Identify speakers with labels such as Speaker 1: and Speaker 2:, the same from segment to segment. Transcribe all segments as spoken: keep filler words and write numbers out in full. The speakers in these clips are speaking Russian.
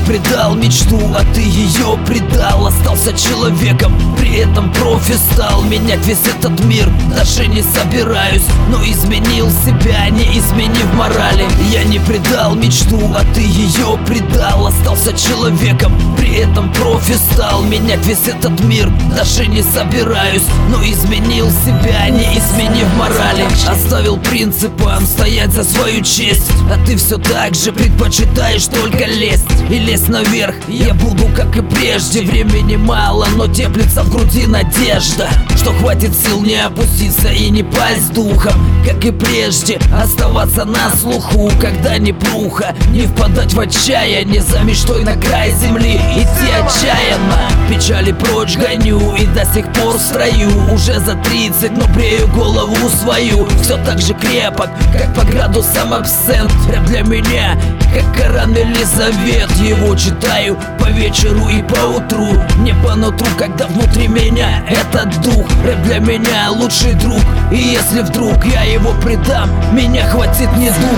Speaker 1: предал мечту, а ты ее предал. Остался человеком, при этом профи стал. Менять весь этот мир даже не собираюсь, но изменил себя, не изменив морали. Я не предал мечту, а ты ее предал. Остался человеком, при этом профи стал. Менять весь этот мир даже не собираюсь, но изменил себя, не изменив морали. Оставил принципам стоять за свою честь, а ты все так же предпочитаешь только лезть. И лезть наверх я буду, как и прежде. Времени мало, но теплится в груди надежда, что хватит сил не опуститься и не пасть духом, как и прежде. Оставаться на слуху, когда не пруха, не впадать в отчаяние за мечтой на край земли. Идти отчаянно, печали прочь гоню и до сих пор в строю. Уже за тридцать, но брею голову свою. Все так же крепок, как по градусам абсент. Рэп для меня, как Коран или Завет. Его читаю по вечеру и по утру. Мне по нутру, когда внутри меня этот дух. Рэп для меня лучший друг, и если вдруг я его предам, меня хватит недуг.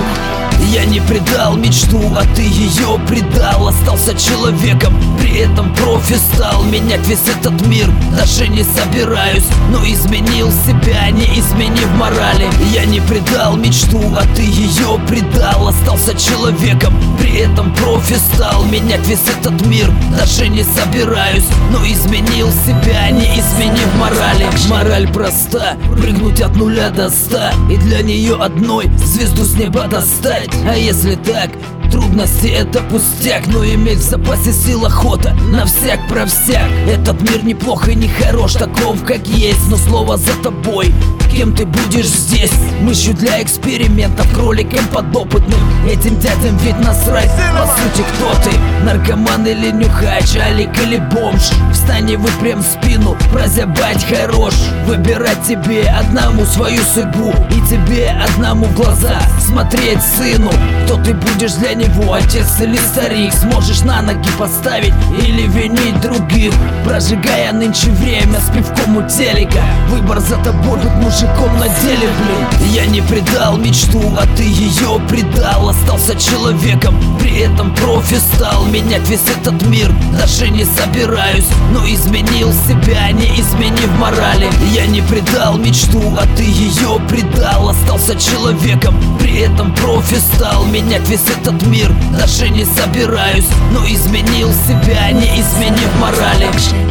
Speaker 1: Я не предал мечту, а ты ее предал. Остался человеком, при этом профи стал. Менять весь этот мир даже не собираюсь, но изменил себя, не изменив морали. Я не предал мечту, а ты ее предал. Остался человеком, при этом профи стал. Менять весь этот мир даже не собираюсь, но изменил себя, не изменив морали. Мораль проста, прыгнуть от нуля до ста, и для нее одной звезду с неба достать. А если так, трудности это пустяк, но иметь в запасе сил охота на всяк про всяк. Этот мир неплох и не хорош, таков как есть, но слово за тобой, кем ты будешь здесь. Мышью для экспериментов, кроликом подопытным. Этим дядям ведь насрать, по сути кто ты? Наркоман или нюхач, алик или бомж? Встань и выпрям спину, прозябать хорош. Выбирать тебе одному свою судьбу, и тебе одному в глаза смотреть сыну. Кто ты будешь для него, отец или старик? Сможешь на ноги поставить или винить других? Прожигая нынче время с пивком у телека, выбор за тобой, быть мужиком на деле, блин. Я не предал мечту, а ты ее предал. Остался человеком, при этом профи стал. Менять весь этот мир даже не собираюсь, но изменил себя, не изменив морали. Я не предал мечту, а ты ее предал. Остался человеком, при этом профи стал. Менять весь этот мир даже не собираюсь, но изменил себя, не изменив морали.